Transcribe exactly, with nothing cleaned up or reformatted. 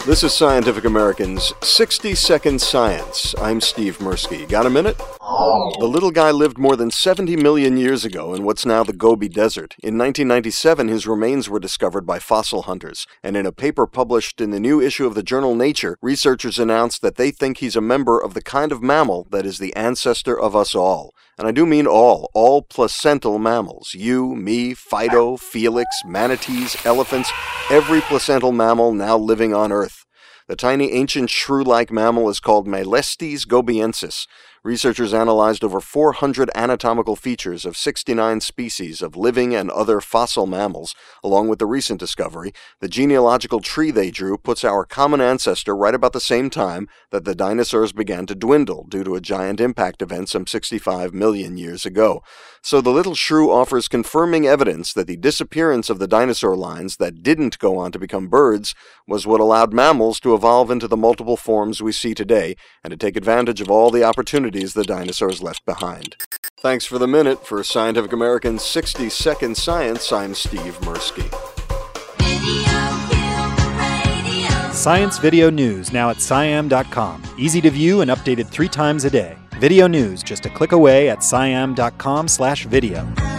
This is Scientific American's sixty second Science. I'm Steve Mirsky. Got a minute? The little guy lived more than seventy million years ago in what's now the Gobi Desert. In nineteen ninety-seven, his remains were discovered by fossil hunters, and in a paper published in the new issue of the journal Nature, researchers announced that they think he's a member of the kind of mammal that is the ancestor of us all. And I do mean all, all placental mammals. You, me, Fido, Felix, manatees, elephants, every placental mammal now living on Earth. The tiny ancient shrew-like mammal is called Mylestes gobiensis. Researchers analyzed over four hundred anatomical features of sixty-nine species of living and other fossil mammals. Along with the recent discovery, the genealogical tree they drew puts our common ancestor right about the same time that the dinosaurs began to dwindle due to a giant impact event some sixty-five million years ago. So the little shrew offers confirming evidence that the disappearance of the dinosaur lines that didn't go on to become birds was what allowed mammals to evolve into the multiple forms we see today and to take advantage of all the opportunities the dinosaurs left behind. Thanks for the minute. For Scientific American's sixty second Science, I'm Steve Mirsky. Science Video News, now at sciam dot com. Easy to view and updated three times a day. Video news just a click away at sciam dot com slash video.